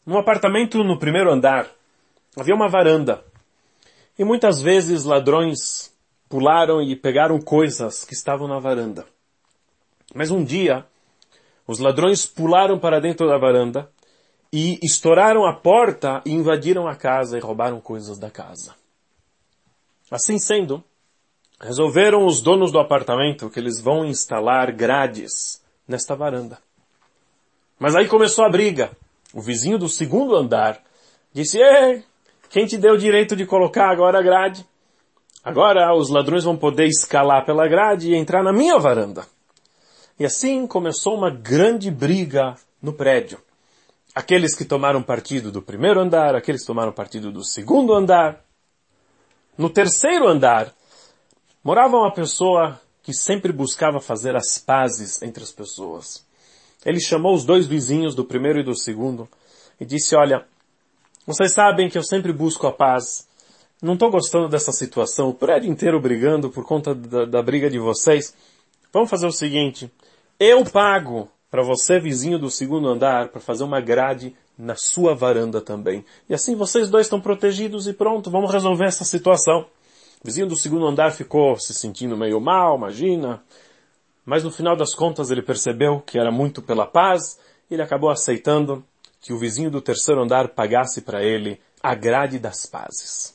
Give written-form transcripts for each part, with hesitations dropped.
Num apartamento no primeiro andar, havia uma varanda. E muitas vezes ladrões pularam e pegaram coisas que estavam na varanda. Mas um dia, os ladrões pularam para dentro da varanda e estouraram a porta e invadiram a casa e roubaram coisas da casa. Assim sendo, resolveram os donos do apartamento que eles vão instalar grades nesta varanda. Mas aí começou a briga. O vizinho do segundo andar disse: "Ei, quem te deu o direito de colocar agora a grade? Agora os ladrões vão poder escalar pela grade e entrar na minha varanda." E assim começou uma grande briga no prédio. Aqueles que tomaram partido do primeiro andar, aqueles que tomaram partido do segundo andar. No terceiro andar, morava uma pessoa que sempre buscava fazer as pazes entre as pessoas. Ele chamou os dois vizinhos do primeiro e do segundo e disse: "Olha, vocês sabem que eu sempre busco a paz. Não estou gostando dessa situação, o prédio inteiro brigando por conta da briga de vocês. Vamos fazer o seguinte, eu pago para você, vizinho do segundo andar, para fazer uma grade na sua varanda também. E assim vocês dois estão protegidos e pronto, vamos resolver essa situação." O vizinho do segundo andar ficou se sentindo meio mal, imagina. Mas no final das contas ele percebeu que era muito pela paz e ele acabou aceitando que o vizinho do terceiro andar pagasse para ele a grade das pazes.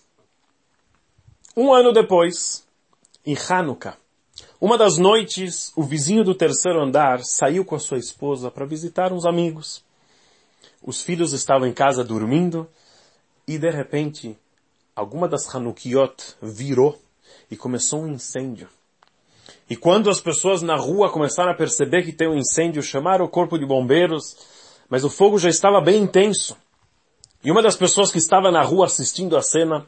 Um ano depois, em Hanukkah, uma das noites, o vizinho do terceiro andar saiu com a sua esposa para visitar uns amigos. Os filhos estavam em casa dormindo e de repente, alguma das Hanukiot virou e começou um incêndio. E quando as pessoas na rua começaram a perceber que tem um incêndio, chamaram o corpo de bombeiros, mas o fogo já estava bem intenso. E uma das pessoas que estava na rua assistindo a cena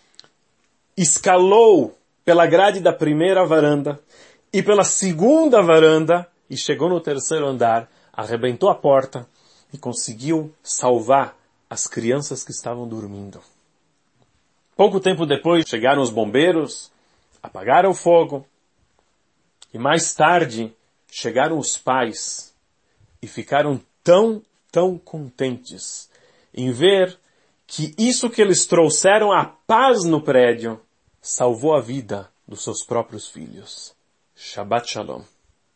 escalou pela grade da primeira varanda e pela segunda varanda e chegou no terceiro andar, arrebentou a porta e conseguiu salvar as crianças que estavam dormindo. Pouco tempo depois chegaram os bombeiros, apagaram o fogo e mais tarde chegaram os pais e ficaram tão contentes em ver que isso que eles trouxeram a paz no prédio salvou a vida dos seus próprios filhos. Shabbat Shalom.